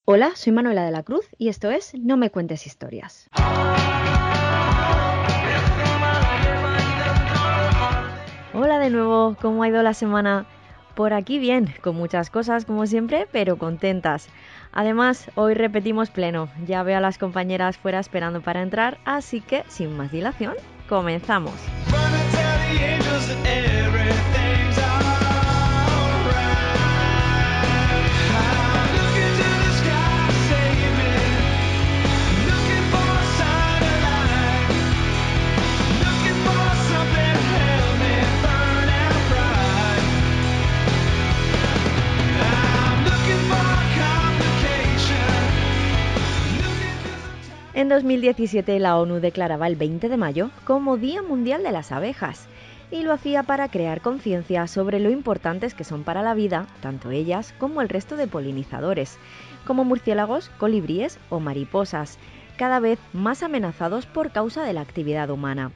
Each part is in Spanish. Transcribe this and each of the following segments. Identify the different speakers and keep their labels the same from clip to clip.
Speaker 1: Hola, soy Manuela de la Cruz y esto es No me cuentes historias. Hola de nuevo, ¿cómo ha ido la semana? Por aquí bien, con muchas cosas como siempre, pero contentas. Además, hoy repetimos pleno, ya veo a las compañeras fuera esperando para entrar, así que, sin más dilación, comenzamos. En 2017 la ONU declaraba el 20 de mayo como Día Mundial de las Abejas y lo hacía para crear conciencia sobre lo importantes que son para la vida, tanto ellas como el resto de polinizadores, como murciélagos, colibríes o mariposas, cada vez más amenazados por causa de la actividad humana.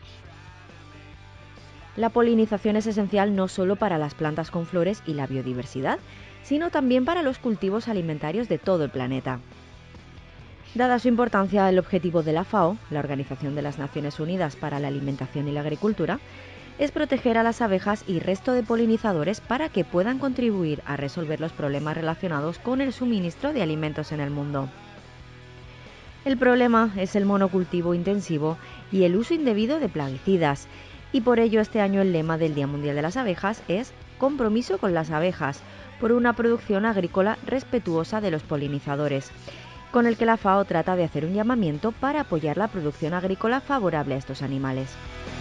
Speaker 1: La polinización es esencial no solo para las plantas con flores y la biodiversidad, sino también para los cultivos alimentarios de todo el planeta. Dada su importancia, el objetivo de la FAO, la Organización de las Naciones Unidas para la Alimentación y la Agricultura, es proteger a las abejas y resto de polinizadores para que puedan contribuir a resolver los problemas relacionados con el suministro de alimentos en el mundo. El problema es el monocultivo intensivo y el uso indebido de plaguicidas, y por ello este año el lema del Día Mundial de las Abejas es Compromiso con las abejas, por una producción agrícola respetuosa de los polinizadores, con el que la FAO trata de hacer un llamamiento para apoyar la producción agrícola favorable a estos animales.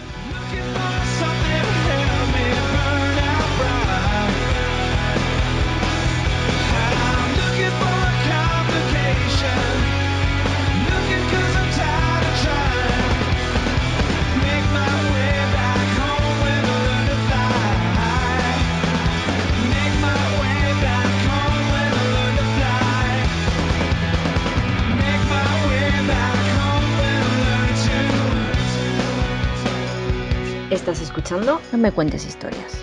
Speaker 1: Estás escuchando No me cuentes historias.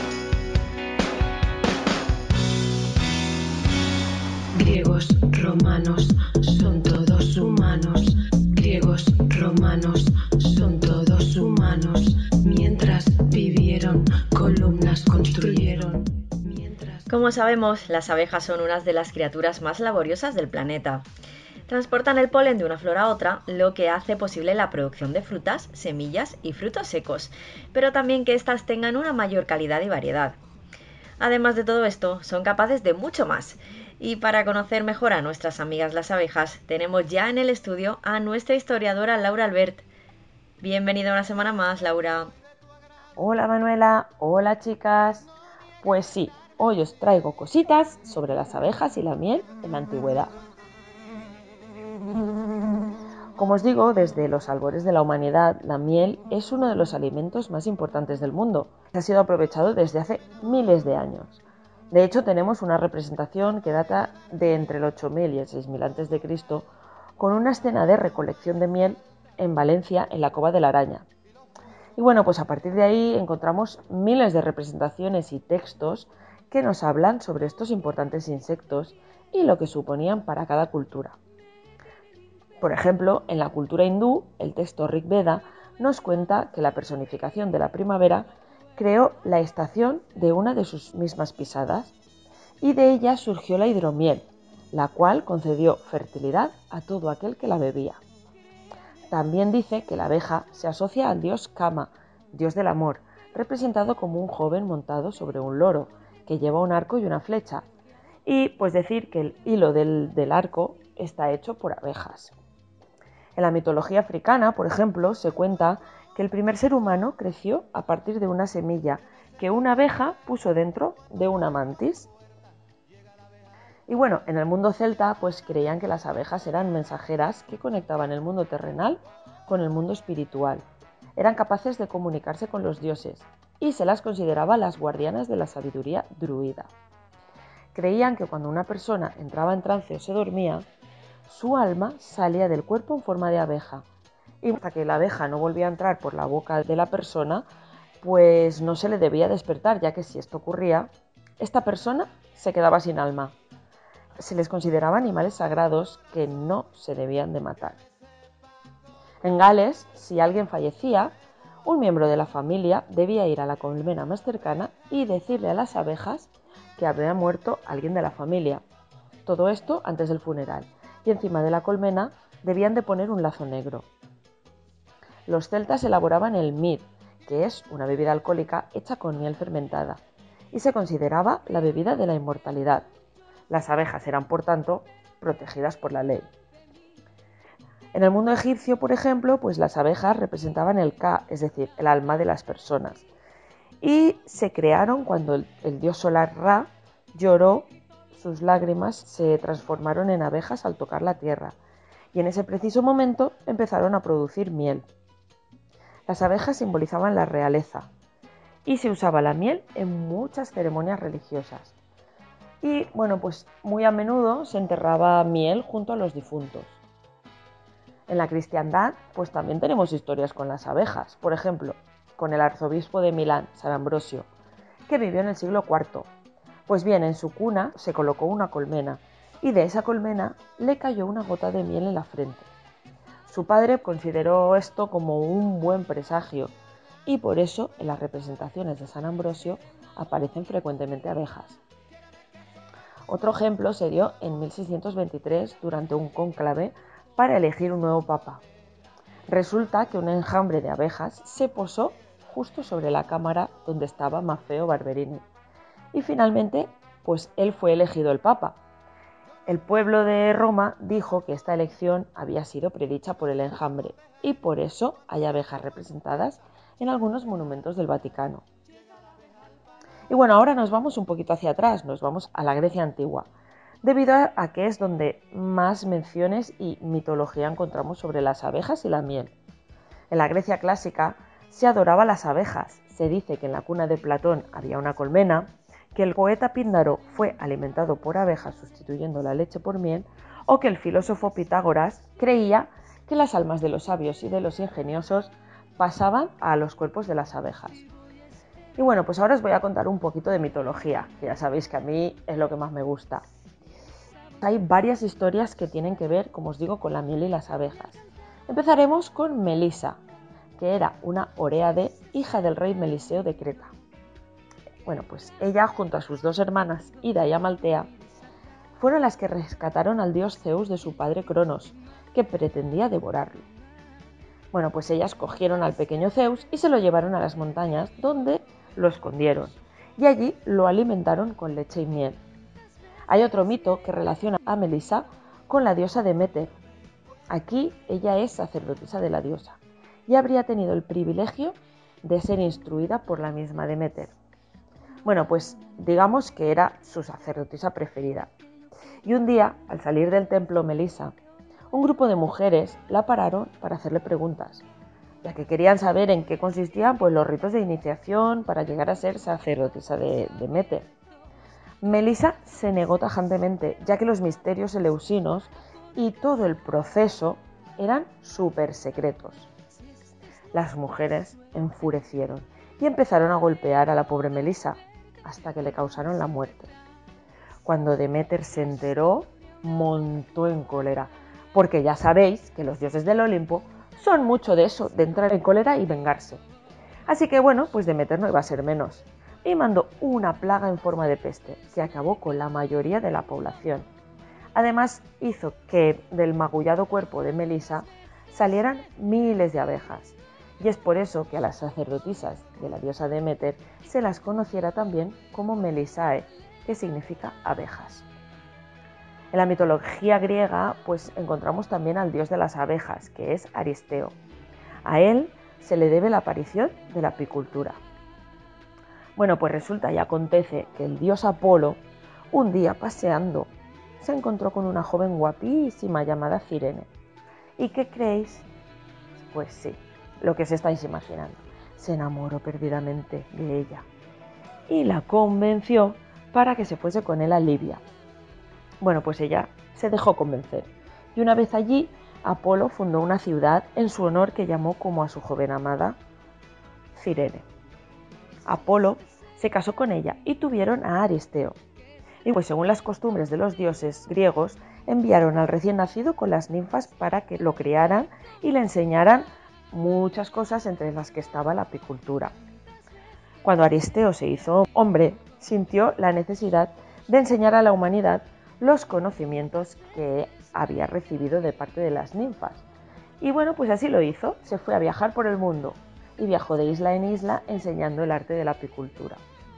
Speaker 2: Griegos, romanos, son todos humanos. Griegos, romanos, son todos humanos. Mientras vivieron, columnas construyeron.
Speaker 1: Como sabemos, las abejas son unas de las criaturas más laboriosas del planeta. Transportan el polen de una flor a otra, lo que hace posible la producción de frutas, semillas y frutos secos, pero también que éstas tengan una mayor calidad y variedad. Además de todo esto, son capaces de mucho más. Y para conocer mejor a nuestras amigas las abejas, tenemos ya en el estudio a nuestra historiadora Laura Albert. Bienvenida una semana más, Laura.
Speaker 3: Hola Manuela, hola chicas. Pues sí, hoy os traigo cositas sobre las abejas y la miel en la antigüedad. Como os digo, desde los albores de la humanidad, la miel es uno de los alimentos más importantes del mundo. Ha sido aprovechado desde hace miles de años. De hecho, tenemos una representación que data de entre el 8000 y el 6000 a.C., con una escena de recolección de miel en Valencia, en la Cova de la Araña. Y bueno, pues a partir de ahí encontramos miles de representaciones y textos que nos hablan sobre estos importantes insectos y lo que suponían para cada cultura. Por ejemplo, en la cultura hindú, el texto Rig Veda nos cuenta que la personificación de la primavera creó la estación de una de sus mismas pisadas y de ella surgió la hidromiel, la cual concedió fertilidad a todo aquel que la bebía. También dice que la abeja se asocia al dios Kama, dios del amor, representado como un joven montado sobre un loro, que lleva un arco y una flecha, y pues decir que el hilo del arco está hecho por abejas. En la mitología africana, por ejemplo, se cuenta que el primer ser humano creció a partir de una semilla que una abeja puso dentro de una mantis. Y bueno, en el mundo celta, pues creían que las abejas eran mensajeras que conectaban el mundo terrenal con el mundo espiritual. Eran capaces de comunicarse con los dioses y se las consideraba las guardianas de la sabiduría druida. Creían que cuando una persona entraba en trance o se dormía, su alma salía del cuerpo en forma de abeja, y hasta que la abeja no volvía a entrar por la boca de la persona, pues no se le debía despertar, ya que si esto ocurría, esta persona se quedaba sin alma. se les consideraba animales sagrados que no se debían de matar. En Gales, si alguien fallecía, un miembro de la familia debía ir a la colmena más cercana y decirle a las abejas que había muerto alguien de la familia. Todo esto antes del funeral. Y encima de la colmena debían de poner un lazo negro. Los celtas elaboraban el mead, que es una bebida alcohólica hecha con miel fermentada, y se consideraba la bebida de la inmortalidad. Las abejas eran, por tanto, protegidas por la ley. En el mundo egipcio, por ejemplo, pues las abejas representaban el Ka, es decir, el alma de las personas. Y se crearon cuando el dios solar Ra lloró, sus lágrimas se transformaron en abejas al tocar la tierra. Y en ese preciso momento empezaron a producir miel. Las abejas simbolizaban la realeza y se usaba la miel en muchas ceremonias religiosas. Y bueno, pues muy a menudo se enterraba miel junto a los difuntos. En la cristiandad, pues también tenemos historias con las abejas. Por ejemplo, con el arzobispo de Milán, San Ambrosio, que vivió en el siglo IV. Pues bien, en su cuna se colocó una colmena y de esa colmena le cayó una gota de miel en la frente. Su padre consideró esto como un buen presagio y por eso en las representaciones de San Ambrosio aparecen frecuentemente abejas. Otro ejemplo se dio en 1623 durante un cónclave para elegir un nuevo papa. Resulta que un enjambre de abejas se posó justo sobre la cámara donde estaba Maffeo Barberini y finalmente pues él fue elegido el papa. El pueblo de Roma dijo que esta elección había sido predicha por el enjambre y por eso hay abejas representadas en algunos monumentos del Vaticano. Y bueno, ahora nos vamos un poquito hacia atrás, nos vamos a la Grecia antigua, debido a que es donde más menciones y mitología encontramos sobre las abejas y la miel. En la Grecia clásica se adoraba las abejas, se dice que en la cuna de Platón había una colmena, que el poeta Píndaro fue alimentado por abejas sustituyendo la leche por miel, o que el filósofo Pitágoras creía que las almas de los sabios y de los ingeniosos pasaban a los cuerpos de las abejas. Y bueno, pues ahora os voy a contar un poquito de mitología, que ya sabéis que a mí es lo que más me gusta. Hay varias historias que tienen que ver, como os digo, con la miel y las abejas. Empezaremos con Melisa, que era una oréade, hija del rey Meliseo de Creta. Bueno, pues ella, junto a sus dos hermanas, Ida y Amaltea, fueron las que rescataron al dios Zeus de su padre Cronos, que pretendía devorarlo. Bueno, pues ellas cogieron al pequeño Zeus y se lo llevaron a las montañas, donde lo escondieron, y allí lo alimentaron con leche y miel. Hay otro mito que relaciona a Melisa con la diosa Deméter. Aquí ella es sacerdotisa de la diosa, y habría tenido el privilegio de ser instruida por la misma Deméter. Bueno, pues digamos que era su sacerdotisa preferida. Y un día, al salir del templo Melisa, un grupo de mujeres la pararon para hacerle preguntas, ya que querían saber en qué consistían pues, los ritos de iniciación para llegar a ser sacerdotisa de Deméter. Melisa se negó tajantemente, ya que los misterios eleusinos y todo el proceso eran súper secretos. Las mujeres enfurecieron y empezaron a golpear a la pobre Melisa, hasta que le causaron la muerte. Cuando Deméter se enteró, montó en cólera, porque ya sabéis que los dioses del Olimpo son mucho de eso, de entrar en cólera y vengarse. Así que bueno, pues Deméter no iba a ser menos, y mandó una plaga en forma de peste, que acabó con la mayoría de la población. Además, hizo que del magullado cuerpo de Melisa salieran miles de abejas, y es por eso que a las sacerdotisas de la diosa Deméter se las conociera también como Melisae, que significa abejas. En la mitología griega pues encontramos también al dios de las abejas, que es Aristeo. A él se le debe la aparición de la apicultura. Bueno, pues resulta y acontece que el dios Apolo, un día paseando, se encontró con una joven guapísima llamada Cirene. ¿Y qué creéis? Pues sí, lo que os estáis imaginando. Se enamoró perdidamente de ella y la convenció para que se fuese con él a Libia. Bueno, pues ella se dejó convencer y una vez allí, Apolo fundó una ciudad en su honor que llamó como a su joven amada Cirene. Apolo se casó con ella y tuvieron a Aristeo. Y pues según las costumbres de los dioses griegos, enviaron al recién nacido con las ninfas para que lo criaran y le enseñaran muchas cosas, entre las que estaba la apicultura. Cuando Aristeo se hizo hombre, sintió la necesidad de enseñar a la humanidad los conocimientos que había recibido de parte de las ninfas. Y bueno, pues así lo hizo, se fue a viajar por el mundo y viajó de isla en isla enseñando el arte de la apicultura.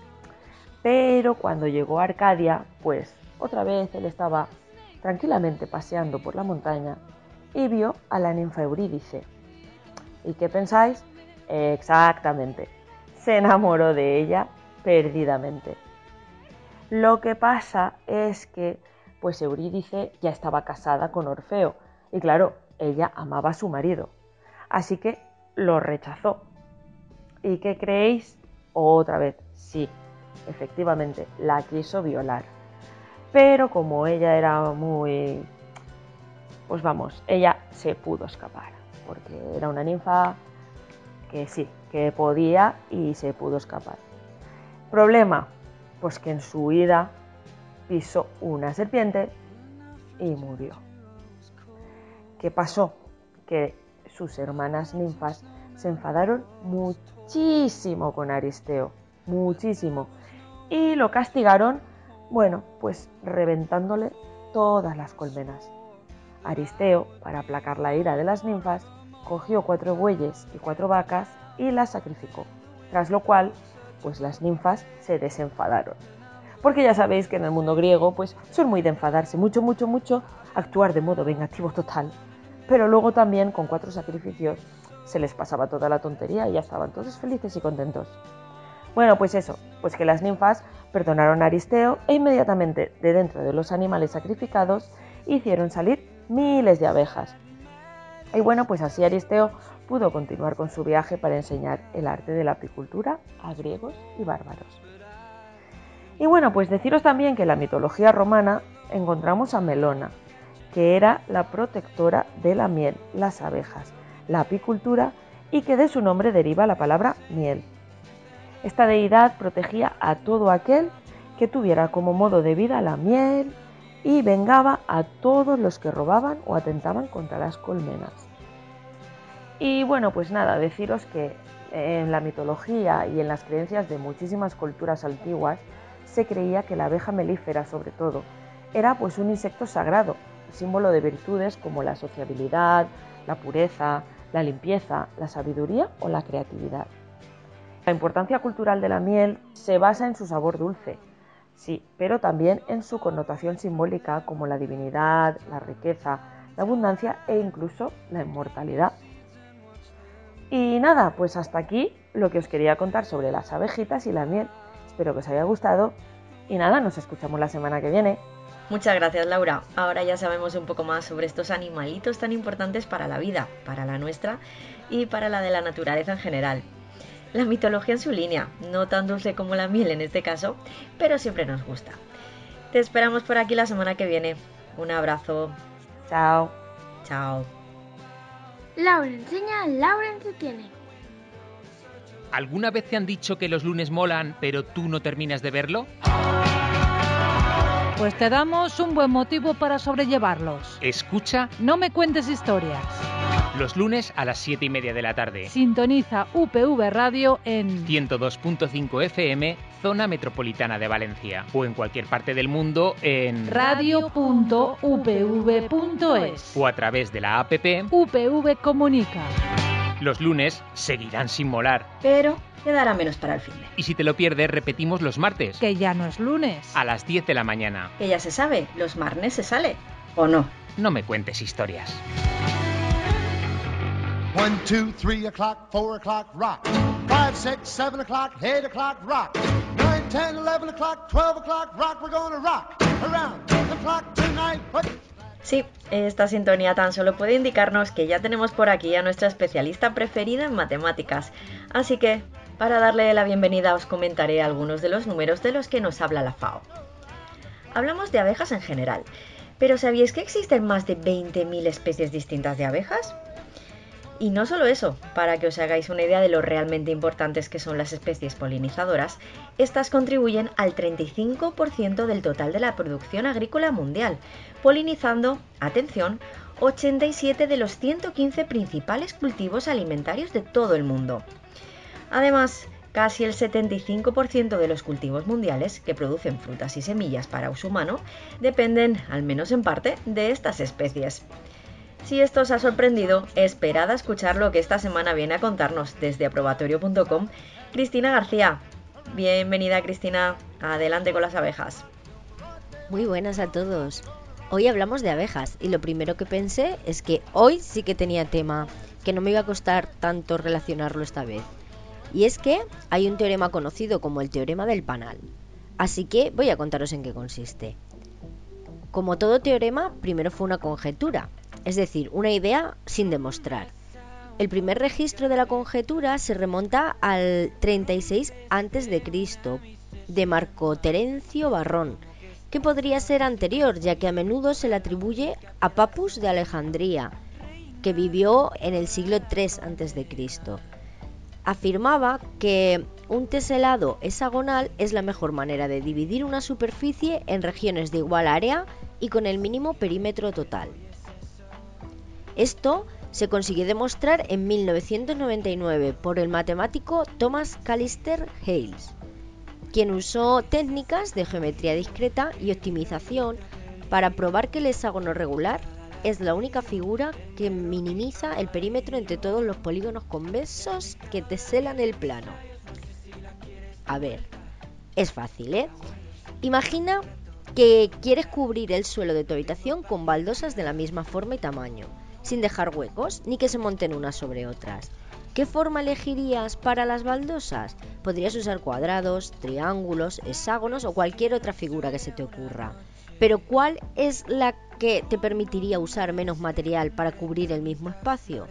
Speaker 3: Pero cuando llegó a Arcadia, pues otra vez él estaba tranquilamente paseando por la montaña y vio a la ninfa Eurídice. ¿Y qué pensáis? Exactamente, se enamoró de ella perdidamente. Lo que pasa es que pues Eurídice ya estaba casada con Orfeo y claro, ella amaba a su marido, así que lo rechazó. ¿Y qué creéis? Otra vez, sí, efectivamente, la quiso violar. Pero como ella era muy... pues vamos, ella se pudo escapar, porque era una ninfa que sí, que podía y se pudo escapar. Problema, pues que en su huida pisó una serpiente y murió. ¿Qué pasó? Que sus hermanas ninfas se enfadaron muchísimo con Aristeo, muchísimo, y lo castigaron, bueno, pues reventándole todas las colmenas. Aristeo, para aplacar la ira de las ninfas, cogió 4 bueyes y 4 vacas y las sacrificó, tras lo cual, pues las ninfas se desenfadaron. Porque ya sabéis que en el mundo griego, pues son muy de enfadarse, mucho, actuar de modo vengativo total, pero luego también con 4 sacrificios se les pasaba toda la tontería y ya estaban todos felices y contentos. Bueno, pues eso, pues que las ninfas perdonaron a Aristeo e inmediatamente de dentro de los animales sacrificados hicieron salir miles de abejas. Y bueno, pues así Aristeo pudo continuar con su viaje para enseñar el arte de la apicultura a griegos y bárbaros. Y bueno, pues deciros también que en la mitología romana encontramos a Melona, que era la protectora de la miel, las abejas, la apicultura y que de su nombre deriva la palabra miel. Esta deidad protegía a todo aquel que tuviera como modo de vida la miel y vengaba a todos los que robaban o atentaban contra las colmenas. Y bueno, pues nada, deciros que en la mitología y en las creencias de muchísimas culturas antiguas se creía que la abeja melífera, sobre todo, era pues un insecto sagrado, símbolo de virtudes como la sociabilidad, la pureza, la limpieza, la sabiduría o la creatividad. La importancia cultural de la miel se basa en su sabor dulce, sí, pero también en su connotación simbólica como la divinidad, la riqueza, la abundancia e incluso la inmortalidad. Y nada, pues hasta aquí lo que os quería contar sobre las abejitas y la miel. Espero que os haya gustado y nada, nos escuchamos la semana que viene.
Speaker 1: Muchas gracias, Laura. Ahora ya sabemos un poco más sobre estos animalitos tan importantes para la vida, para la nuestra y para la de la naturaleza en general. La mitología en su línea, no tan dulce como la miel en este caso, pero siempre nos gusta. Te esperamos por aquí la semana que viene. Un abrazo.
Speaker 3: Chao.
Speaker 1: Chao.
Speaker 4: Laura enseña, Laura entretiene.
Speaker 5: ¿Alguna vez te han dicho que los lunes molan, pero tú no terminas de verlo?
Speaker 6: Pues te damos un buen motivo para sobrellevarlos.
Speaker 5: Escucha
Speaker 6: No me cuentes historias.
Speaker 5: los lunes a las 7:30 de la tarde.
Speaker 6: Sintoniza UPV Radio en
Speaker 5: 102.5 FM, zona metropolitana de Valencia. O en cualquier parte del mundo en
Speaker 6: radio.upv.es
Speaker 5: o a través de la app.
Speaker 6: UPV Comunica.
Speaker 5: Los lunes seguirán sin molar.
Speaker 1: Pero quedará menos para el fin de.
Speaker 5: Y si te lo pierdes, repetimos los martes.
Speaker 6: Que ya no es lunes.
Speaker 5: A las 10 de la mañana.
Speaker 1: Que ya se sabe, los martes se sale. ¿O no?
Speaker 5: No me cuentes historias.
Speaker 7: 1, 2, 3 o'clock, 4 o'clock, rock. 5, 6, 7 o'clock, 8 o'clock, rock. 9, 10, 11 o'clock, 12 o'clock, rock. We're gonna rock around the clock tonight.
Speaker 1: Sí, esta sintonía tan solo puede indicarnos que ya tenemos por aquí a nuestra especialista preferida en matemáticas. Así que, para darle la bienvenida, os comentaré algunos de los números de los que nos habla la FAO. Hablamos de abejas en general, pero ¿sabíais que existen más de 20.000 especies distintas de abejas? Y no solo eso, para que os hagáis una idea de lo realmente importantes que son las especies polinizadoras, estas contribuyen al 35% del total de la producción agrícola mundial, polinizando, atención, 87 de los 115 principales cultivos alimentarios de todo el mundo. Además, casi el 75% de los cultivos mundiales que producen frutas y semillas para uso humano dependen, al menos en parte, de estas especies. Si esto os ha sorprendido, esperad a escuchar lo que esta semana viene a contarnos desde aprobatorio.com Cristina García. Bienvenida, Cristina. Adelante con las abejas.
Speaker 8: Muy buenas a todos. Hoy hablamos de abejas y lo primero que pensé es que hoy sí que tenía tema, que no me iba a costar tanto relacionarlo esta vez. Y es que hay un teorema conocido como el teorema del panal. Así que voy a contaros en qué consiste. Como todo teorema, primero fue una conjetura, es decir, una idea sin demostrar. El primer registro de la conjetura se remonta al 36 a.C. de Marco Terencio Varrón, que podría ser anterior, ya que a menudo se le atribuye a Papus de Alejandría, que vivió en el siglo III a.C. Afirmaba que un teselado hexagonal es la mejor manera de dividir una superficie en regiones de igual área y con el mínimo perímetro total. Esto se consiguió demostrar en 1999 por el matemático Thomas Callister Hales, quien usó técnicas de geometría discreta y optimización para probar que el hexágono regular es la única figura que minimiza el perímetro entre todos los polígonos convexos que teselan el plano. A ver, es fácil, ¿eh? Imagina que quieres cubrir el suelo de tu habitación con baldosas de la misma forma y tamaño, sin dejar huecos ni que se monten unas sobre otras. ¿Qué forma elegirías para las baldosas? Podrías usar cuadrados, triángulos, hexágonos o cualquier otra figura que se te ocurra. Pero ¿cuál es la que te permitiría usar menos material para cubrir el mismo espacio?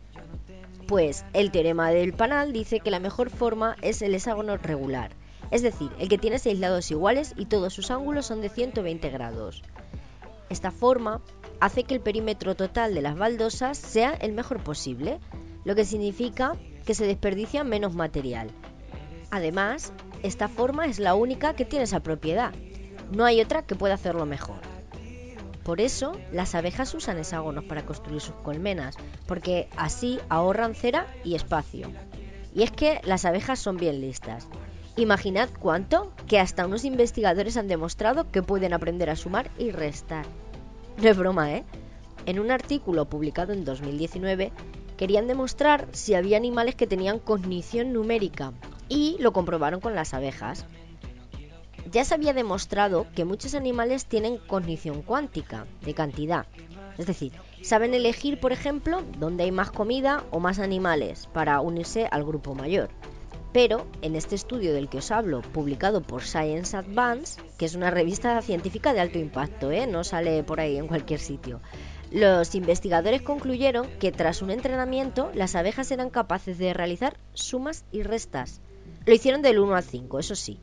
Speaker 8: Pues el teorema del panal dice que la mejor forma es el hexágono regular, es decir, el que tiene 6 lados iguales y todos sus ángulos son de 120 grados. Esta forma hace que el perímetro total de las baldosas sea el mejor posible, lo que significa que se desperdicia menos material. Además, esta forma es la única que tiene esa propiedad. No hay otra que pueda hacerlo mejor. Por eso, las abejas usan hexágonos para construir sus colmenas, porque así ahorran cera y espacio. Y es que las abejas son bien listas. Imaginad cuánto, que hasta unos investigadores han demostrado que pueden aprender a sumar y restar. No es broma, ¿eh? En un artículo publicado en 2019, querían demostrar si había animales que tenían cognición numérica, y lo comprobaron con las abejas. Ya se había demostrado que muchos animales tienen cognición cuántica, de cantidad. Es decir, saben elegir, por ejemplo, dónde hay más comida o más animales para unirse al grupo mayor. Pero en este estudio del que os hablo, publicado por Science Advance, que es una revista científica de alto impacto, no sale por ahí en cualquier sitio, los investigadores concluyeron que tras un entrenamiento las abejas eran capaces de realizar sumas y restas. Lo hicieron del 1 al 5, eso sí.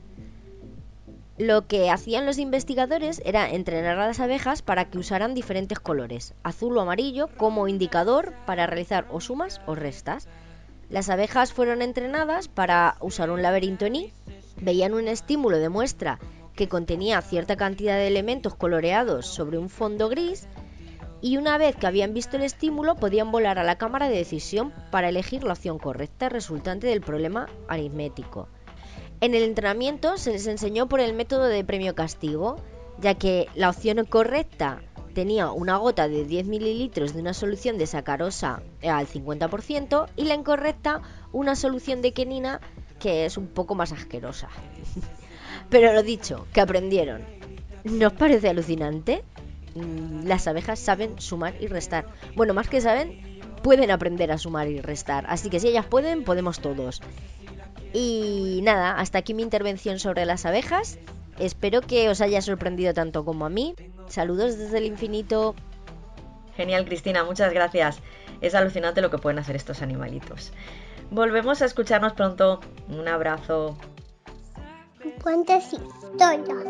Speaker 8: Lo que hacían los investigadores era entrenar a las abejas para que usaran diferentes colores, azul o amarillo, como indicador para realizar o sumas o restas. Las abejas fueron entrenadas para usar un laberinto en I, veían un estímulo de muestra que contenía cierta cantidad de elementos coloreados sobre un fondo gris, y una vez que habían visto el estímulo podían volar a la cámara de decisión para elegir la opción correcta resultante del problema aritmético. En el entrenamiento se les enseñó por el método de premio-castigo, ya que la opción correcta tenía una gota de 10 mililitros de una solución de sacarosa al 50% y la incorrecta una solución de quinina que es un poco más asquerosa. Pero lo dicho, que aprendieron. ¿No os parece alucinante? Las abejas saben sumar y restar. Bueno, más que saben, pueden aprender a sumar y restar. Así que si ellas pueden, podemos todos. Y nada, hasta aquí mi intervención sobre las abejas. Espero que os haya sorprendido tanto como a mí. Saludos desde el infinito.
Speaker 1: Genial, Cristina, muchas gracias. Es alucinante lo que pueden hacer estos animalitos. Volvemos a escucharnos pronto. Un abrazo.
Speaker 4: Cuentos historias.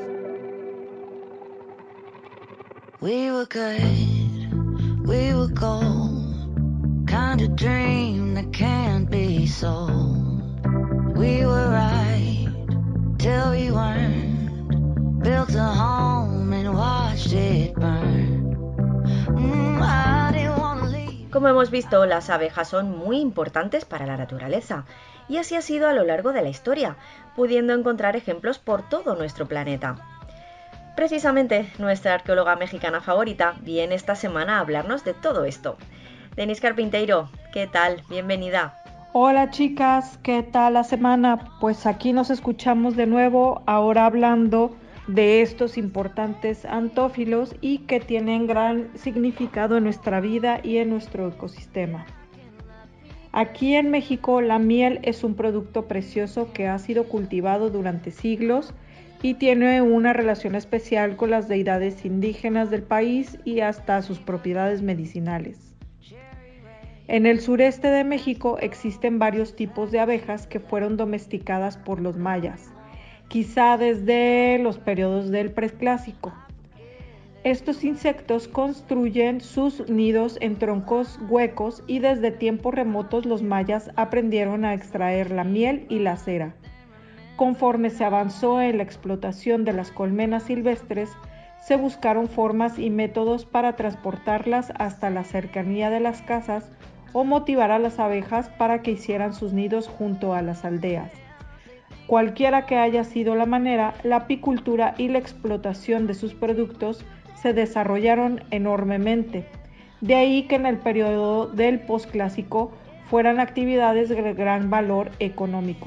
Speaker 2: We were good, we were gold, kind
Speaker 9: a dream that can't be sold. We were right till we weren't. Built a home and watched it burn. I didn't wanna leave.
Speaker 1: Como hemos visto, las abejas son muy importantes para la naturaleza, y así ha sido a lo largo de la historia, pudiendo encontrar ejemplos por todo nuestro planeta. Precisamente, nuestra arqueóloga mexicana favorita viene esta semana a hablarnos de todo esto. Denise Carpinteiro, ¿qué tal? Bienvenida.
Speaker 10: Hola chicas, ¿qué tal la semana? Pues aquí nos escuchamos de nuevo, ahora hablando de estos importantes antófilos y que tienen gran significado en nuestra vida y en nuestro ecosistema. Aquí en México, la miel es un producto precioso que ha sido cultivado durante siglos y tiene una relación especial con las deidades indígenas del país y hasta sus propiedades medicinales. En el sureste de México existen varios tipos de abejas que fueron domesticadas por los mayas, quizá desde los periodos del preclásico. Estos insectos construyen sus nidos en troncos huecos y desde tiempos remotos los mayas aprendieron a extraer la miel y la cera. Conforme se avanzó en la explotación de las colmenas silvestres, se buscaron formas y métodos para transportarlas hasta la cercanía de las casas o motivar a las abejas para que hicieran sus nidos junto a las aldeas. Cualquiera que haya sido la manera, la apicultura y la explotación de sus productos se desarrollaron enormemente. De ahí que en el periodo del posclásico fueran actividades de gran valor económico.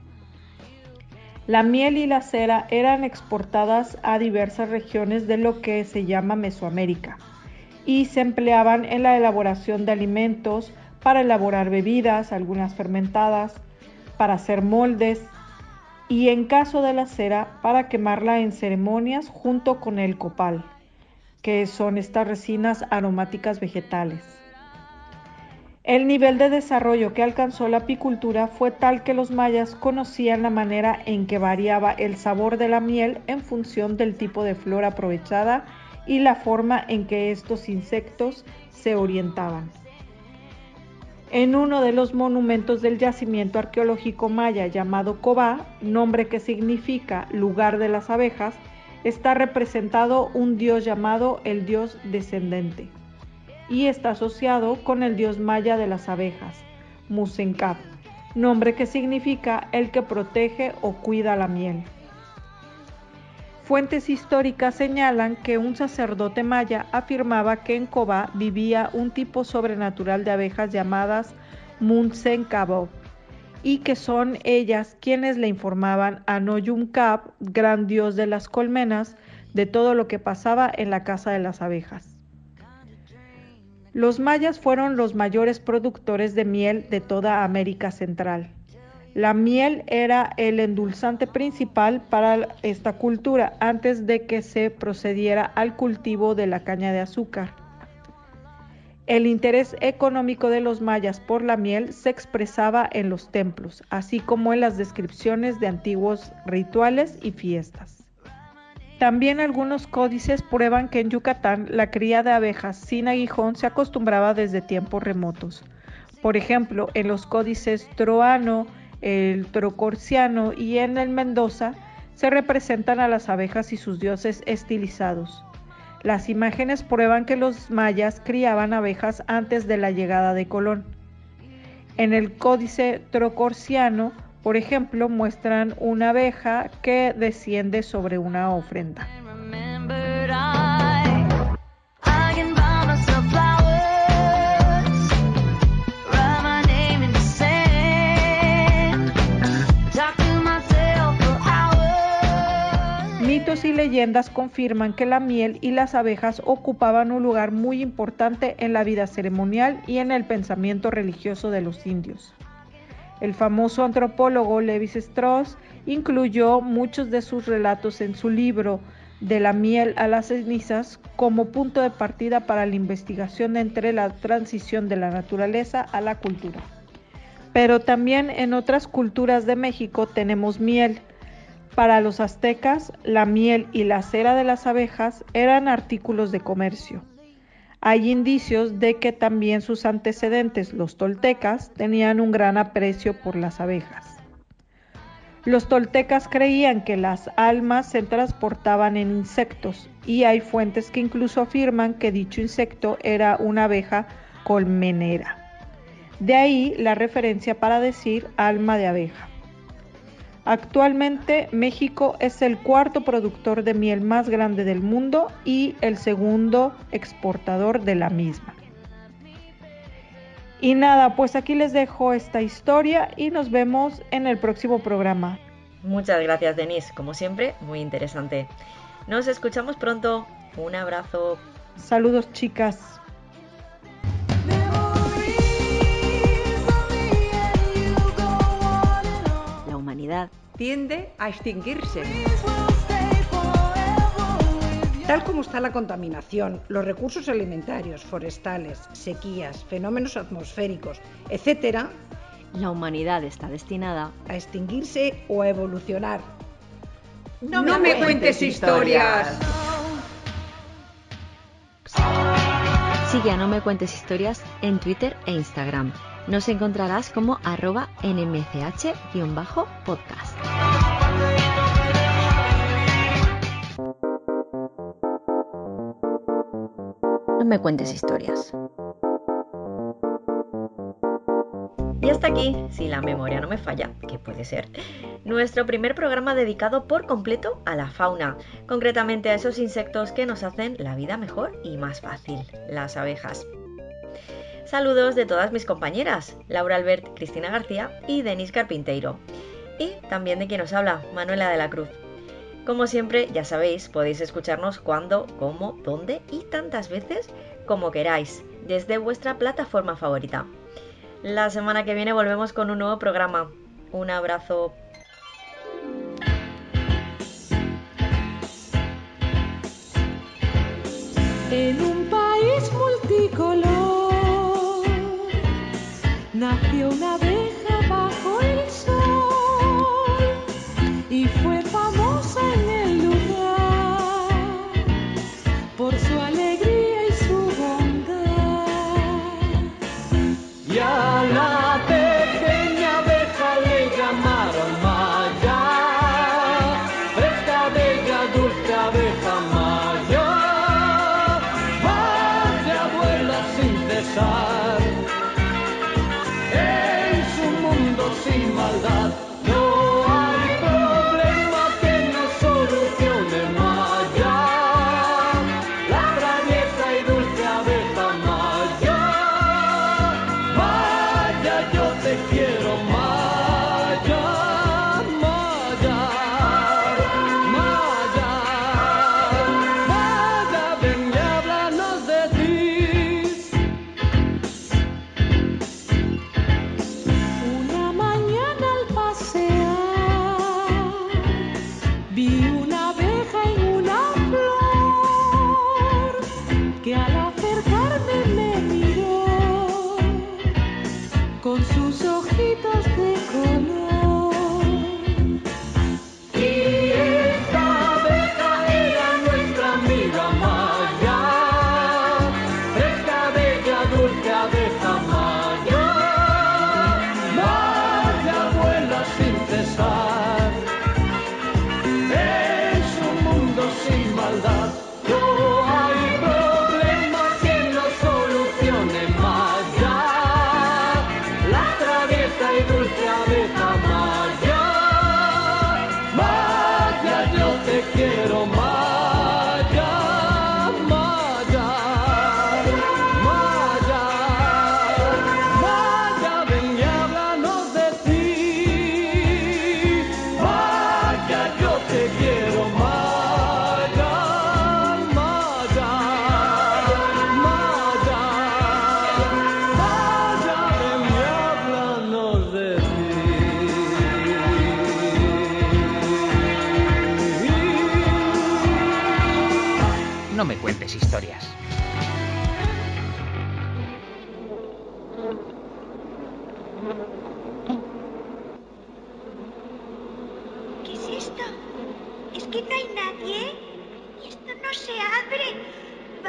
Speaker 10: La miel y la cera eran exportadas a diversas regiones de lo que se llama Mesoamérica y se empleaban en la elaboración de alimentos, para elaborar bebidas, algunas fermentadas, para hacer moldes y en caso de la cera para quemarla en ceremonias junto con el copal, que son estas resinas aromáticas vegetales. El nivel de desarrollo que alcanzó la apicultura fue tal que los mayas conocían la manera en que variaba el sabor de la miel en función del tipo de flor aprovechada y la forma en que estos insectos se orientaban. En uno de los monumentos del yacimiento arqueológico maya llamado Cobá, nombre que significa lugar de las abejas, está representado un dios llamado el dios descendente y está asociado con el dios maya de las abejas, Musencab, nombre que significa el que protege o cuida la miel. Fuentes históricas señalan que un sacerdote maya afirmaba que en Cobá vivía un tipo sobrenatural de abejas llamadas Musencab y que son ellas quienes le informaban a Noyumcab, gran dios de las colmenas, de todo lo que pasaba en la casa de las abejas. Los mayas fueron los mayores productores de miel de toda América Central. La miel era el endulzante principal para esta cultura antes de que se procediera al cultivo de la caña de azúcar. El interés económico de los mayas por la miel se expresaba en los templos, así como en las descripciones de antiguos rituales y fiestas. También algunos códices prueban que en Yucatán la cría de abejas sin aguijón se acostumbraba desde tiempos remotos. Por ejemplo, en los códices troano, el trocorciano y en el Mendoza se representan a las abejas y sus dioses estilizados. Las imágenes prueban que los mayas criaban abejas antes de la llegada de Colón. En el códice trocorciano, por ejemplo, muestran una abeja que desciende sobre una ofrenda. Mitos y leyendas confirman que la miel y las abejas ocupaban un lugar muy importante en la vida ceremonial y en el pensamiento religioso de los indios. El famoso antropólogo Lévi Strauss incluyó muchos de sus relatos en su libro De la miel a las cenizas como punto de partida para la investigación entre la transición de la naturaleza a la cultura. Pero también en otras culturas de México tenemos miel. Para los aztecas, la miel y la cera de las abejas eran artículos de comercio. Hay indicios de que también sus antecedentes, los toltecas, tenían un gran aprecio por las abejas. Los toltecas creían que las almas se transportaban en insectos y hay fuentes que incluso afirman que dicho insecto era una abeja colmenera. De ahí la referencia para decir alma de abeja. Actualmente México es el cuarto productor de miel más grande del mundo y el segundo exportador de la misma. Y nada, pues aquí les dejo esta historia y nos vemos en el próximo programa.
Speaker 1: Muchas gracias, Denise, como siempre, muy interesante. Nos escuchamos pronto. Un abrazo.
Speaker 10: Saludos, chicas.
Speaker 1: La humanidad
Speaker 11: tiende a extinguirse. Tal como está la contaminación, los recursos alimentarios, forestales, sequías, fenómenos atmosféricos, etc.,
Speaker 1: la humanidad está destinada
Speaker 11: a extinguirse o a evolucionar.
Speaker 12: ¡No me cuentes historias!
Speaker 1: Sigue a No Me Cuentes Historias en Twitter e Instagram. Nos encontrarás como @nmch_podcast. No me cuentes historias. Y hasta aquí, si la memoria no me falla, que puede ser, nuestro primer programa dedicado por completo a la fauna, concretamente a esos insectos que nos hacen la vida mejor y más fácil, las abejas. Saludos de todas mis compañeras, Laura Albert, Cristina García y Denise Carpinteiro. Y también de quien os habla, Manuela de la Cruz. Como siempre, ya sabéis, podéis escucharnos cuando, cómo, dónde y tantas veces como queráis, desde vuestra plataforma favorita. La semana que viene volvemos con un nuevo programa. Un abrazo.
Speaker 2: En un país multicolor nació una abeja bajo el sol y fue famosa en el lugar por su alegría y su bondad.
Speaker 13: Y a la pequeña abeja le llamaron Maya, fresca, bella, dulce abeja Maya. Vaya, vuela sin cesar, en su mundo sin maldad. No hay problema que no solucione Maya, la traviesa y dulce abeja Maya. Maya, yo te quiero Maya, Maya, Maya, Maya, ven y háblanos de ti.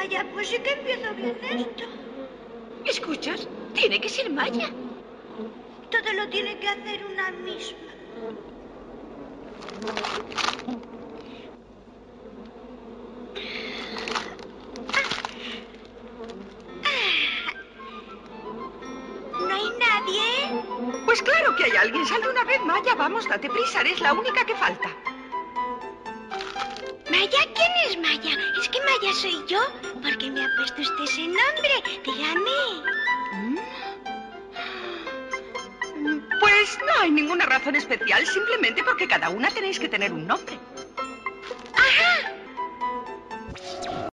Speaker 14: Vaya, pues sí que empiezo bien esto.
Speaker 12: ¿Escuchas? Tiene que ser Maya.
Speaker 14: Todo lo tiene que hacer una misma. ¿No hay nadie?
Speaker 12: Pues claro que hay alguien. Sal de una vez, Maya. Vamos, date prisa. Eres la única que falta.
Speaker 14: ¿Maya? ¿Quién es Maya? ¿Es que Maya soy yo? ¿Por qué me ha puesto usted ese nombre? Dígame.
Speaker 12: Pues no hay ninguna razón especial. Simplemente porque cada una tenéis que tener un nombre.